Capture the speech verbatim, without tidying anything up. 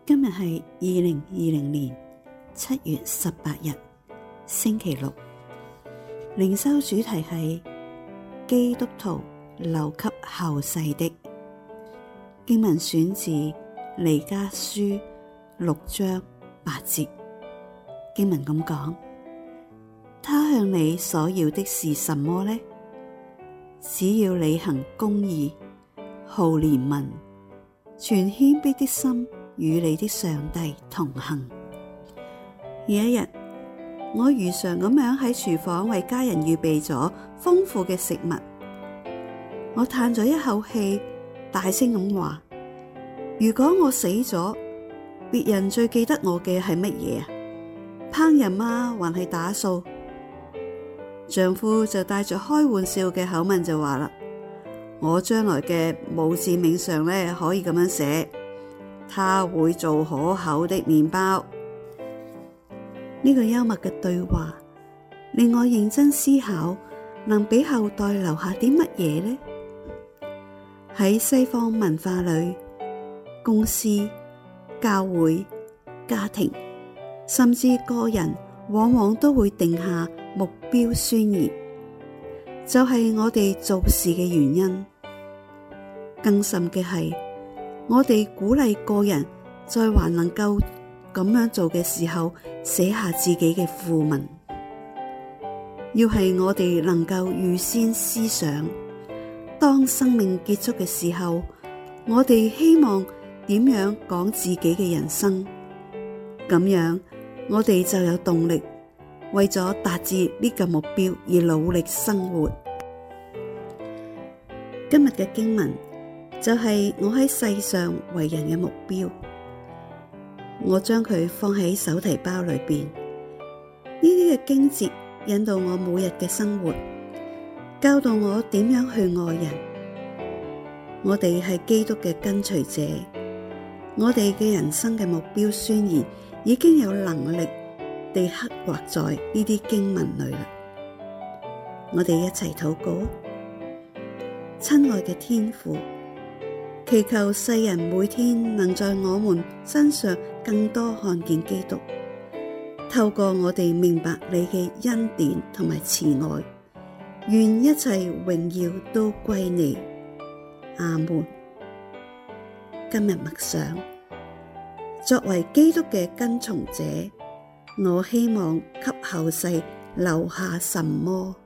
今日係二零二零年七月十八日，星期六。靈修主題係基督徒留給後世的。經文選自彌迦書六章八節。經文咁講：他向你所要的是什麼呢？只要你行公義，好憐憫，存謙卑的心，與你的上帝同行。有一日，我如常咁樣喺廚房為家人預備咗豐富嘅食物。我嘆咗一口氣，大聲咁話：如果我死咗，別人最記得我嘅係乜嘢啊？烹飪啊，還係打掃？丈夫就帶着開玩笑嘅口吻就話啦：我將來嘅墓誌銘上咧，可以咁樣寫，他會做可口的麵包。呢個幽默嘅對話令我認真思考，能俾後代留下啲乜嘢呢？喺西方文化裏，公司、教會、家庭，甚至個人，往往都會定下目標宣言，就係我哋做事嘅原因。更甚嘅係，我哋鼓勵個人在還能夠咁樣做嘅時候，寫下自己嘅訃聞。要係我哋能夠預先思想，當生命結束嘅時候，我哋希望點樣講自己嘅人生，咁樣我哋就有動力為咗達至呢個目標而努力生活。今日嘅經文就係我喺世上為人嘅目標，我將佢放喺手提包裏邊。呢啲嘅經節引導我每日嘅生活，教導我點樣去愛人。我哋係基督嘅跟隨者，我哋嘅人生嘅目標宣言已經有能力地刻畫在呢啲經文裏啦。我哋一齊禱告。親愛嘅天父，祈求世人每天能在我們身上更多看見基督，透過我哋明白你嘅恩典同埋慈愛，願一切榮耀都歸你。阿門。今日默想，作為基督嘅跟從者，我希望給後世留下什麼？